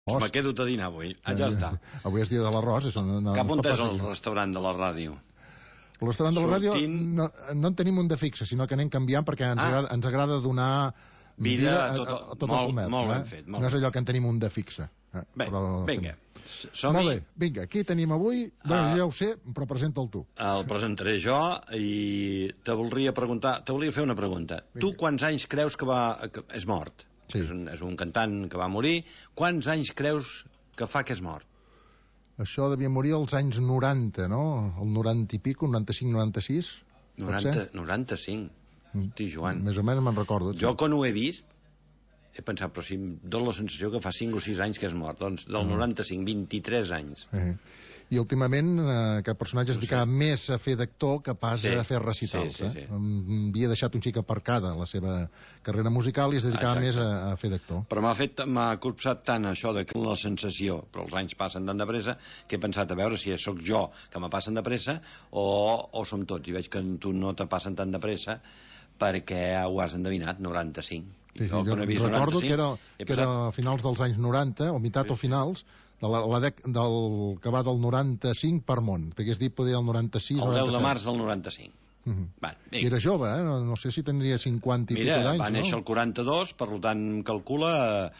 Me quedo a dinar avui. Ja està. Avui és dia de l'arròs. Cap on és el restaurant de la ràdio? El restaurant de la ràdio no en tenim un de fixe, sinó que anem canviant perquè ens agrada donar vida a tot el comerç. Molt ben fet. No és allò que en tenim un de fixe. Bé, vinga. Molt bé, vinga, qui tenim avui? Doncs ja ho sé, però presenta'l tu. El presentaré jo i te volia fer una pregunta. Tu quants anys creus que és mort? Sí. És un cantant que va morir. Quants anys creus que fa que és mort? Això devia morir als anys 90, no? El 90 i pico, 95-96? 95. Hosti, Joan. Més o menys me'n recordo. Jo quan ho he vist he pensat, però si em dóna la sensació que fa 5 o 6 anys que és mort. Doncs del 95, 23 anys. I últimament aquest personatge es dedicava més a fer d'actor que pas a fer recitals. Sí. Havia deixat un xic aparcada la seva carrera musical i es dedicava més a fer d'actor. Però m'ha copsat tant això de la sensació, però els anys passen tan de pressa, que he pensat a veure si sóc jo que me passen de pressa o som tots, i veig que tu no te passen tan de pressa perquè ho has endevinat, 95. Sí, jo recordo que era a finals dels anys 90, o meitat o finals, del que va del 95 per món. T'hagués dit poder el 96 el 10 de març del 95. I era jove, no sé si tindria 50 i pico d'anys. Mira, va néixer el 42, per tant calcula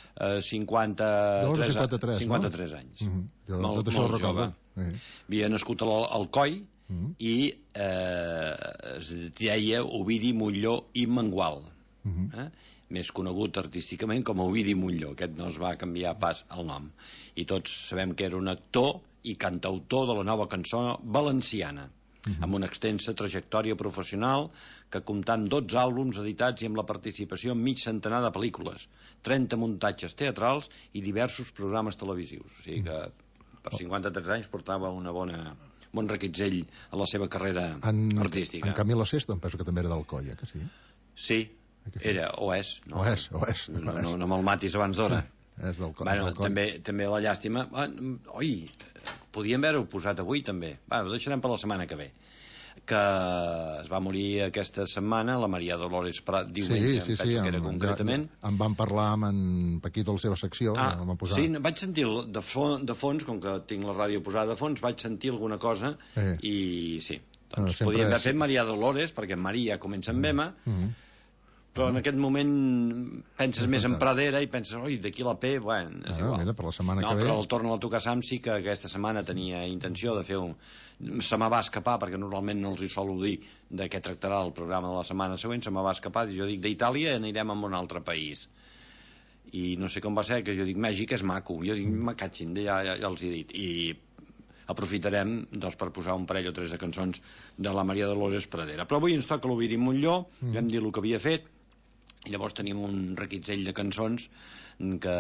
53 anys. Molt jove. Havia nascut al Coll i es deia Ovidi Montllor i Mengual, més conegut artísticament com Ovidi Montllor. Aquest no es va canviar pas el nom, i tots sabem que era un actor i cantautor de la nova cançó valenciana, amb una extensa trajectòria professional que compta amb 12 àlbums editats i amb la participació en mig centenar de pel·lícules, 30 muntatges teatrals i diversos programes televisius. O sigui que per 53 anys portava un bon requitzell a la seva carrera artística. En Camilo Sesto em penso que també era del Coll, que sí? Sí, era, o és. No me'l matis abans d'hora. És del Coll. Bueno, també la llàstima. Podíem haver-ho posat avui també. Ho deixarem per la setmana que ve, que es va morir aquesta setmana la Maria Dolores Prat, diumenge, penso que era concretament. En van parlar amb en Paquito a la seva secció. Sí, vaig sentir de fons, com que tinc la ràdio posada de fons, vaig sentir alguna cosa i sí, doncs podíem haver fet Maria Dolores, perquè Maria comença amb M, però en aquest moment penses més en Pradera i penses, oi, d'aquí la P, bueno, és igual. Mira, per la setmana que ve. Però el Torna a tocar Sam sí que aquesta setmana tenia intenció de fer se me va escapar, perquè normalment no els hi solo dir de què tractarà el programa de la setmana següent, se me va escapar, jo dic d'Itàlia anirem a un altre país. I no sé com va ser, que jo dic Mèxic és maco, jo dic me catxin, ja els he dit. I aprofitarem per posar un parell o tres de cançons de la Maria Dolores Pradera. Però avui ens toca l'Ovidi Montllor, ja hem dit el que havia fet, i llavors tenim un requitzell de cançons que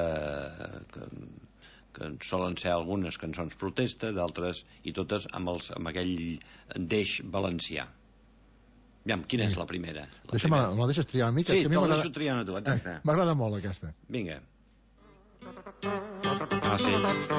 solen ser algunes cançons protesta, d'altres, i totes amb aquell deix valencià. Aviam, quina és la primera? Me la deixes triar una mica? Sí, te'l deixo triar a tu, exacte. M'agrada molt aquesta. Vinga. Sí.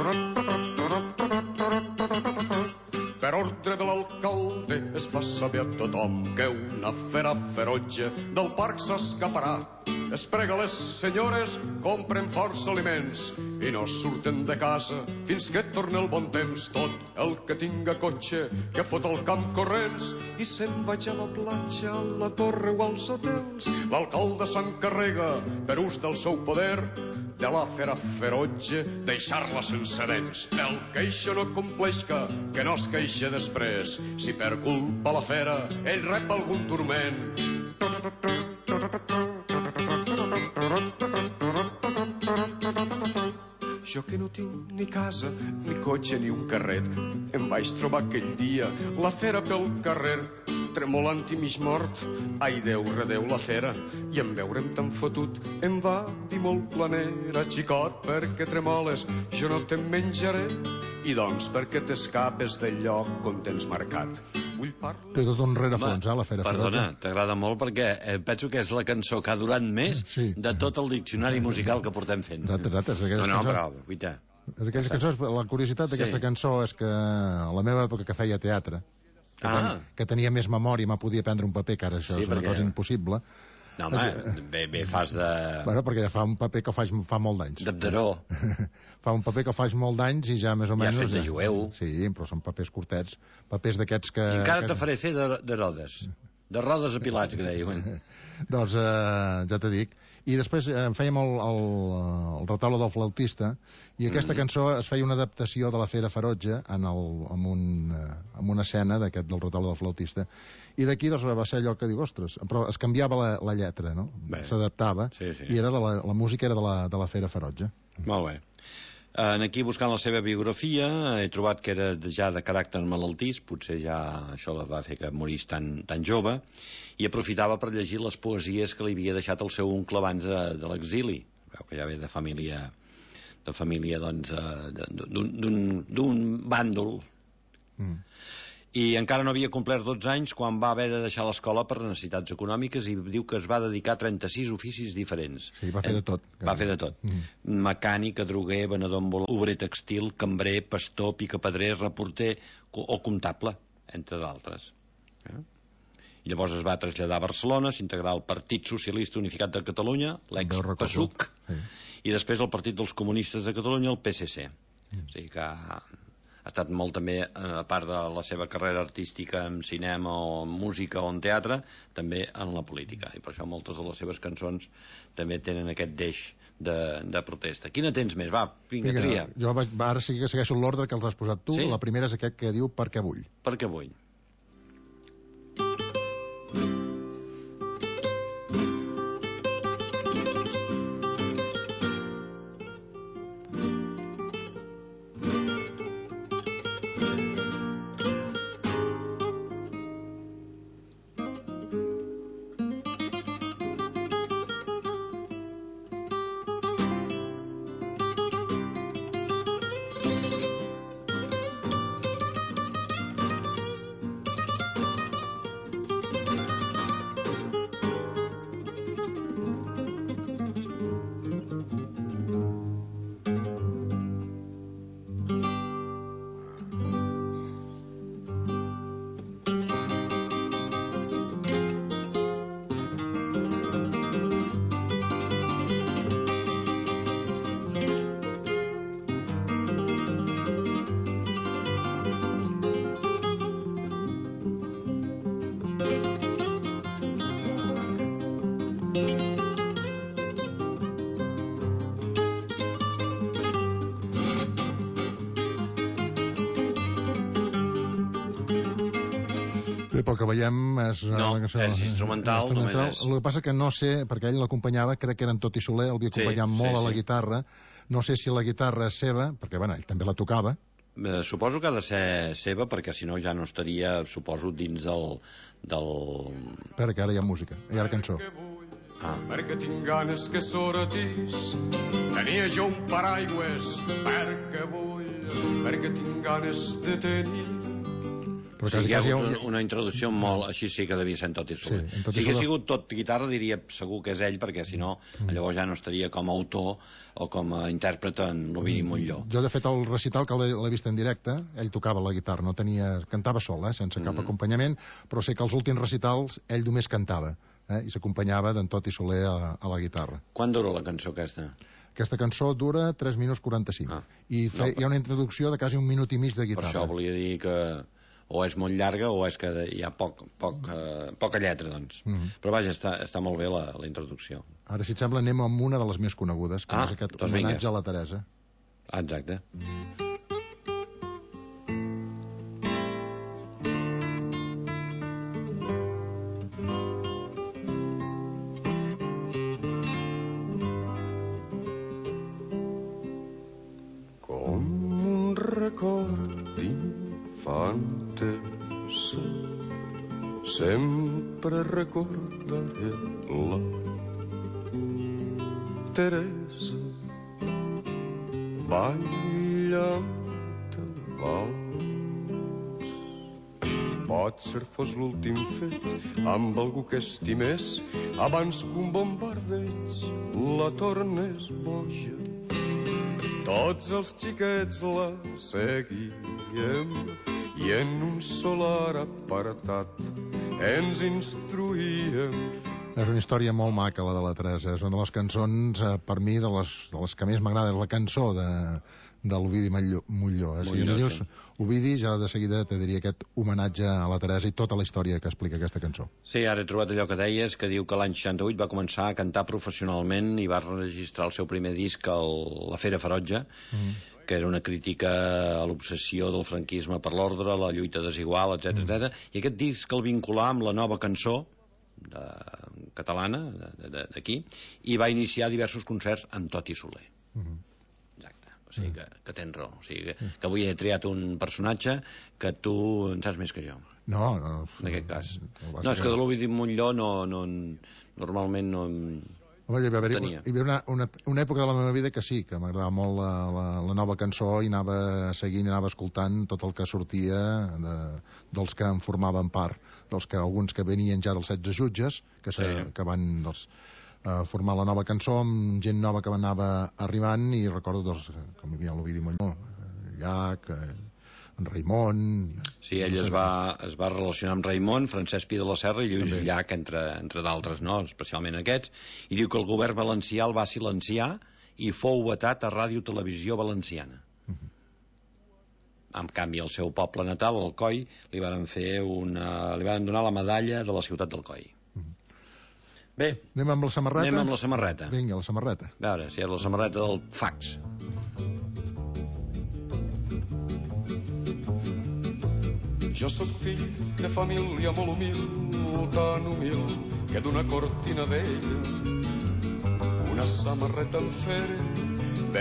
Per ordre de l'alcalde es fa saber a tothom que una fera ferotge del parc s'escaparà. Es prega les senyores, compren força aliments i no surten de casa fins que torni el bon temps. Tot el que tinga cotxe que fot el camp corrents i se'n vaig a la platja, a la torre o als hotels. L'alcalde s'encarrega, per ús del seu poder, de la fera ferotge deixar-la sense dents. El que això no compleixca, que no es queixa després, si per culpa la fera ell rep algun turment. Jo que no tinc ni casa, ni cotxe, ni un carret, em vaig trobar aquell dia la fera pel carrer, tremolant i mig mort. Ai, Déu, redeu la fera, i en veure'm tan fotut em va dir molt planera: xicot, perquè tremoles, jo no te'n menjaré. I doncs perquè t'escapes del lloc on tens marcat. Té tot un rerefons, la fera. Perdona, t'agrada molt perquè penso que és la cançó que ha durat més de tot el diccionari musical que portem fent. Exacte. Però, guita. Aquelles cançons, la curiositat d'aquesta cançó és que a la meva època que feia teatre, que tenia més memòria i me podia prendre un paper, que ara això és una cosa impossible, No, home, bé fas de... Bueno, perquè fa un paper que fa molt d'anys. D'Abderó. Fa un paper que fa molt d'anys i ja més o menys... Ja has fet de jueu. Sí, però són papers curtets, papers d'aquests que... I encara te faré fer d'Herodes. De rodes apilats, que deien. Doncs ja t'he dit. I després fèiem el retaule del flautista, i aquesta cançó es feia una adaptació de la Fera Ferotge en una escena d'aquest del retaule del flautista, i d'aquí doncs, va ser allò que diu, ostres, però es canviava la lletra, no? S'adaptava, i era la música era de la Fera Ferotge. Molt bé. Aquí, buscant la seva biografia, he trobat que era ja de caràcter malaltís, potser ja això la va fer que morís tan jove, i aprofitava per llegir les poesies que li havia deixat el seu oncle abans de l'exili. Veu que ja ve de família doncs, d'un bàndol. I encara no havia complert 12 anys quan va haver de deixar l'escola per necessitats econòmiques, i diu que es va dedicar a 36 oficis diferents. Sí, va fer de tot. Va fer de tot. Mecànic, adroguer, venedor ambulant, obrer textil, cambrer, pastor, picapedrer, reporter o comptable, entre d'altres. I llavors es va traslladar a Barcelona, s'integrà al Partit Socialista Unificat de Catalunya, l'ex-PSUC, i després al Partit dels Comunistes de Catalunya, el PSC. O sigui que ha estat molt també, a part de la seva carrera artística en cinema o en música o en teatre, també en la política. I per això moltes de les seves cançons també tenen aquest deix de protesta. Quina tens més? Va, vinga, tria. Jo ara sí que segueixo l'ordre que els has posat tu. La primera és aquest que diu Perquè vull. Perquè vull. Pel que veiem és... No, és instrumental. El que passa que no sé, perquè ell l'acompanyava, crec que era en Toti Soler, el havia acompanyat molt a la guitarra. No sé si la guitarra és seva, perquè bueno, ell també la tocava. Suposo que ha de ser seva, perquè si no ja no estaria, suposo, dins del... Espera, que ara hi ha música, hi ha cançó. Perquè tinc ganes que sortis, tenia jo un paraigües, perquè vull, perquè tinc ganes de tenir. Però hi ha hagut una introducció molt... Així sí que devia ser en Toti Soler. Si hagués sigut tot guitarra diria segur que és ell, perquè si no llavors ja no estaria com a autor o com a intèrpret en l'Ovidi Montllor. Jo de fet el recital que l'he vist en directe, ell tocava la guitarra, no tenia... cantava sol, sense cap acompanyament, però sé que els últims recitals ell només cantava, i s'acompanyava d'en Toti Soler a la guitarra. Quan dura la cançó aquesta? Aquesta cançó dura 3 minuts 45 i hi ha una introducció de quasi 1 minut i mig de guitarra. Per això volia dir que o és molt llarga o és que hi ha poca lletra, doncs. Però vaja, està molt bé la introducció. Ara, si et sembla, anem amb una de les més conegudes, que és aquest homenatge a la Teresa. Exacte. Com un record d'infantesa, sempre recordaré la Teresa ballant el vals. Potser fos l'últim fet amb algú que estimés abans que un bombardeig la tornés boja. Tots els xiquets la seguíem i en un solar apartat ens instruïem És una història molt maca, la de la Teresa. És una de les cançons, per mi, de les que més m'agrada. La cançó de l'Ovidi Montlló. Si em dius Ovidi, ja de seguida te diria aquest homenatge a la Teresa i tota la història que explica aquesta cançó. Sí, ara he trobat allò que deies, que diu que l'any 68 va començar a cantar professionalment i va registrar el seu primer disc a La Fera Ferotge, que era una crítica a l'obsessió del franquisme per l'ordre, la lluita desigual, etc. I aquest disc el vinculà amb la nova cançó catalana d'aquí, i va iniciar diversos concerts amb Toti Soler. Exacte, o sigui que tens raó, o sigui que avui he triat un personatge que tu en saps més que jo. No, en aquest cas. No, és que de l'Ovidi Montlló normalment no hi va haver una època de la meva vida que sí, que m'agradava molt la nova cançó i anava seguint, anava escoltant tot el que sortia dels que en formaven part, alguns que venien ja dels 16 jutges, que van formar la nova cançó amb gent nova que anava arribant, i recordo com hi havia l'Ovidi Montlló, Llach, en Raimon... Sí, ell es va relacionar amb Raimon, Francesc Pi de la Serra i Lluís Llach, entre d'altres, no? Especialment aquests, i diu que el govern valencià el va silenciar i fou vetat a Ràdio Televisió Valenciana. En canvi, al seu poble natal, Alcoi, li van donar la medalla de la ciutat d'Alcoi. Bé, anem amb la samarreta? Anem amb la samarreta. Vinga, la samarreta. A veure, si és la samarreta del fax. Jo sóc fill de família molt humil, tan humil que d'una cortina vella una samarreta em feren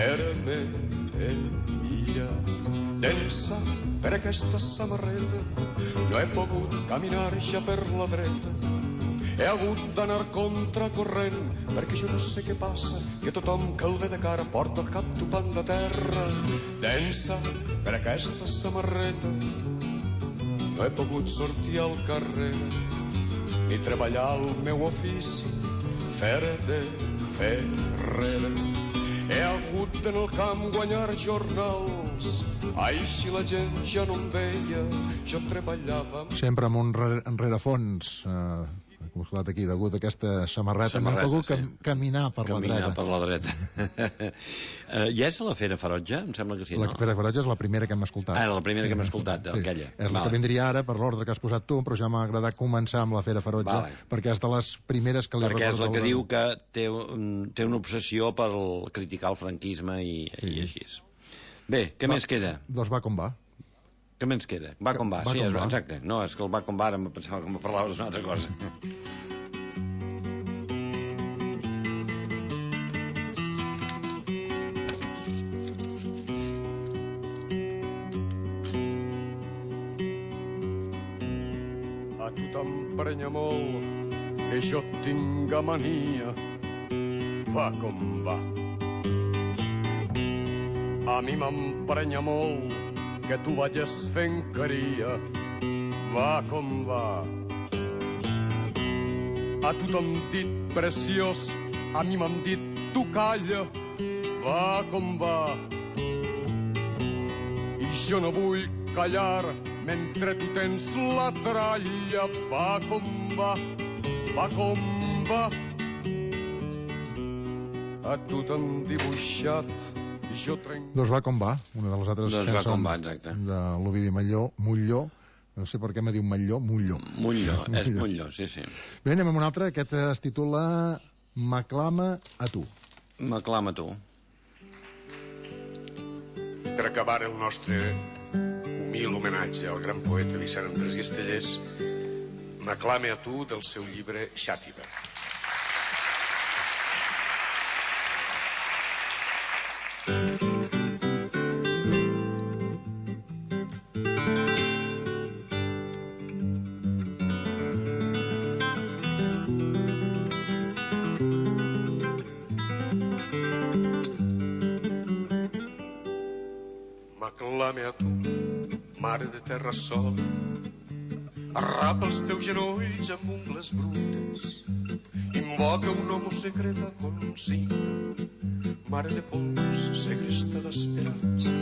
vermella. D'ençà per aquesta samarreta no he pogut caminar ja per la dreta. He hagut d'anar contracorrent perquè jo no sé què passa, que tothom que el ve de cara porta el cap topant de terra. D'ençà per aquesta samarreta no he pogut sortir al carrer ni treballar el meu ofici, fer de ferrer. He hagut en el camp guanyar jornals, així la gent ja no em veia, jo treballava... Sempre amb un rerefons... Consolat aquí, degut a aquesta samarreta no he pogut caminar per la dreta. Per la dreta. Ja és a la Fera Ferotge? Em sembla que sí, no? La Fera Ferotge és la primera que hem escoltat. Ah, la primera que hem escoltat, aquella. És la que vindria ara per l'ordre que has posat tu, però ja m'ha agradat començar amb la Fera Ferotge, perquè és de les primeres que li recordo. Perquè és la que diu que té una obsessió per criticar el franquisme i així. Bé, què més queda? Doncs va com va. Què més queda? Va com va, sí, exacte. No, és que el va com va, ara em pensava que em parlaves d'una altra cosa. A tu t'emprenya molt que jo tinga mania. Va com va. A mi m'emprenya molt que tu vagis fent caria. Va com va. A tu t'han dit preciós, a mi m'han dit tu calla. Va com va. I jo no vull callar mentre tu tens la tralla. Va com va, va com va. A tu t'han dibuixat. Doncs va com va, una de les altres cançons de l'Ovidi Montlló. No sé per què me diu Montlló. És Montlló, sí. Bé, anem amb una altra, aquest es titula M'aclama a tu. M'aclama a tu. Per acabar el nostre humil homenatge al gran poeta Vicent Andrés Guistellers, M'aclame a tu, del seu llibre Xàtiva. M'aclame a tu, mare de terra sol, arrapa els teus genolls amb ungles brutes, invoca un homo secreta consigna, mare de pols, segresta d'esperança.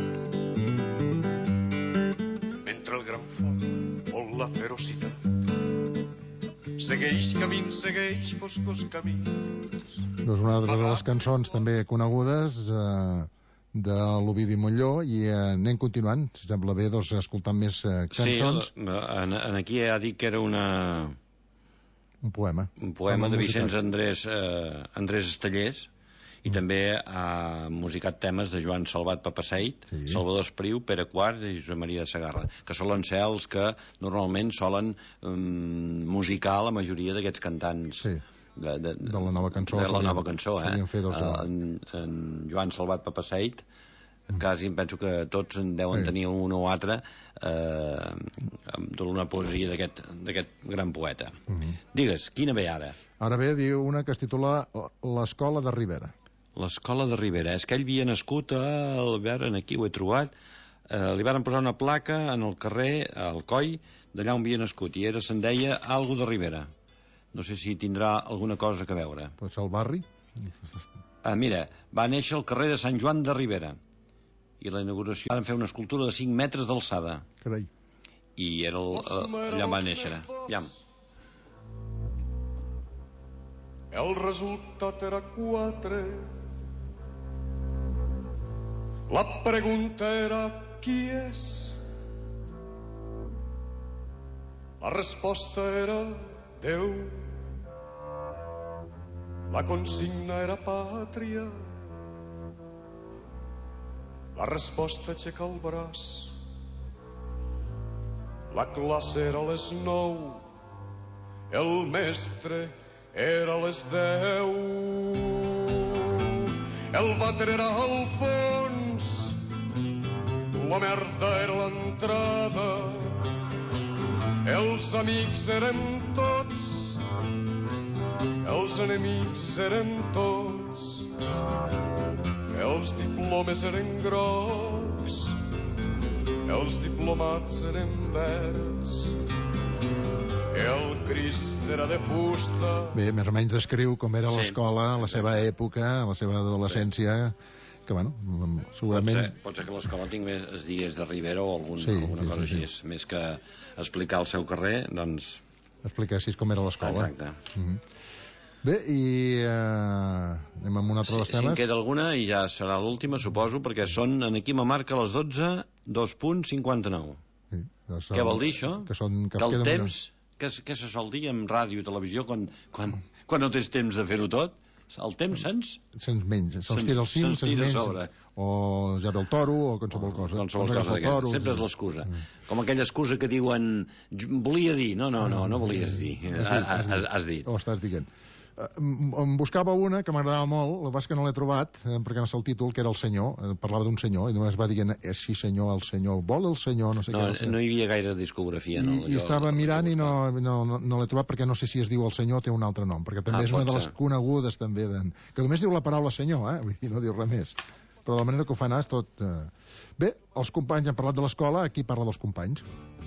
Mentre el gran foc vol la ferocitat, segueix camins, segueix foscos camins. Doncs una altra de les cançons també conegudes de l'Ovidi Montllor, i anem continuant, si sembla bé, doncs, escoltant més cançons. Sí, aquí ja dic que era un poema. Un poema de Vicenç Andrés Estellers, i també ha musicat temes de Joan Salvat Papasseit, Salvador Espriu, Pere Quart i Josep Maria de Segarra, que solen ser els que normalment solen musicar la majoria d'aquests cantants de la nova cançó. De la nova cançó, en Joan Salvat Papasseit, quasi em penso que tots en deuen tenir un o altre d'una poesia d'aquest gran poeta. Digues, quina ve ara? Ara ve, diu una que es titula L'Escola de Ribera. L'Escola de Ribera. És que ell havia nascut aquí ho he trobat, li van posar una placa en el carrer, al Coll, d'allà on havia nascut, i se'n deia Algo de Ribera. No sé si tindrà alguna cosa a veure. Pot ser el barri? Mira, va néixer al carrer de Sant Joan de Ribera, i la inauguració van fer una escultura de 5 metres d'alçada. Carai. I era allà va néixer. Ja. El resultat era 4. La pregunta era qui és? La resposta era Déu. La consigna era pàtria. La resposta aixeca el braç. La classe era a les 9. El mestre era a les 10. El vàter era al fons. La merda era l'entrada. Els amics érem tots. Els enemics érem tots. Els diplomes eren grocs. Els diplomats eren verds. El Crist era de fusta. Bé, més o menys descriu com era l'escola, la seva època, la seva adolescència, que, bueno, segurament... Pot ser que l'escola es digués de Ribera o alguna cosa així. Més que explicar el seu carrer, doncs... Expliquessis com era l'escola. Exacte. Bé, i anem amb un altre dels temes. Si en queda alguna, i ja serà l'última, suposo, perquè són, aquí me marca les 12, 2:59. Què vol dir, això? Que el temps... Què se sol dir en ràdio i televisió quan no tens temps de fer-ho tot? El temps se'ns menja, se'ls tira al cim, se'ns menja, o ja ve el toro, o qualsevol cosa. Qualsevol cosa d'aquesta, sempre és l'excusa. Com aquella excusa que diuen, volia dir, no volies dir, has dit. O estàs dient. Em buscava una que m'agradava molt, el que passa que no l'he trobat, perquè no sé el títol, que era el senyor, parlava d'un senyor, i només va dient, sí senyor, el senyor, vol el senyor, no sé què. No hi havia gaire discografia. I estava mirant i no l'he trobat, perquè no sé si es diu el senyor o té un altre nom, perquè també és una de les conegudes, també, que només diu la paraula senyor, vull dir, no diu res més. Però de la manera que ho fan és tot... Bé, els companys han parlat de l'escola, aquí parla dels companys.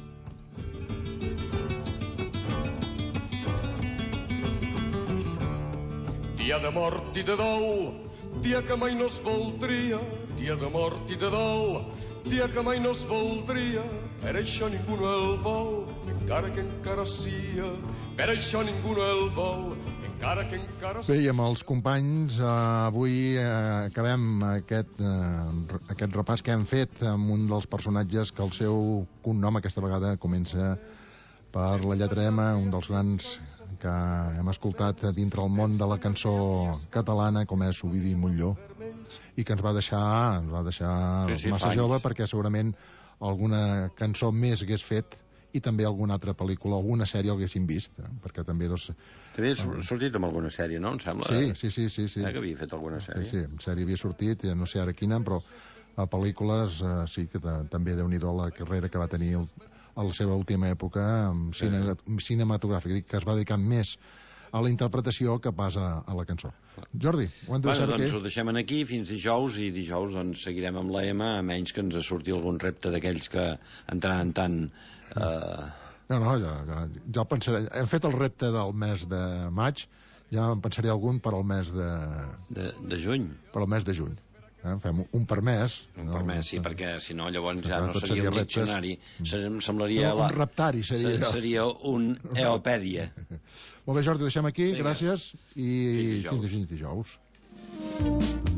Dia de mort i de dol, dia que mai no es voldria, dia de mort i de dol, dia que mai no es voldria, per això ningú no el vol, encara que encara sia, per això ningú no el vol, encara que encara sia. Bé, i amb els companys, avui acabem aquest repàs que hem fet amb un dels personatges que el seu cognom aquesta vegada comença per la lletra M, un dels grans que hem escoltat dintre el món de la cançó catalana, com és Ovidi Montllor, i que ens va deixar massa jove, perquè segurament alguna cançó més hagués fet i també alguna altra pel·lícula, alguna sèrie l'haguessin vist, perquè també... També ha sortit amb alguna sèrie, no? Em sembla. Sí. Que havia fet alguna sèrie. Sí, en sèrie havia sortit, no sé ara quina, però a pel·lícules sí que també déu-n'hi-do la carrera que va tenir a la seva última època cinematogràfica, que es va dedicar més a la interpretació que pas a la cançó. Jordi, ho hem de deixar aquí? Doncs ho deixem aquí fins dijous, i dijous doncs, seguirem amb la M, a menys que ens surti algun repte d'aquells que en tant... No, ja pensaré. Hem fet el repte del mes de maig, ja en pensaré algun per al mes de juny. Per al mes de juny. Fem un per mes. Un per mes, sí, perquè si no llavors ja no seria un diccionari, semblaria... Un reptari seria. Seria un eopèdia. Molt bé, Jordi, ho deixem aquí, gràcies, i fins dijous.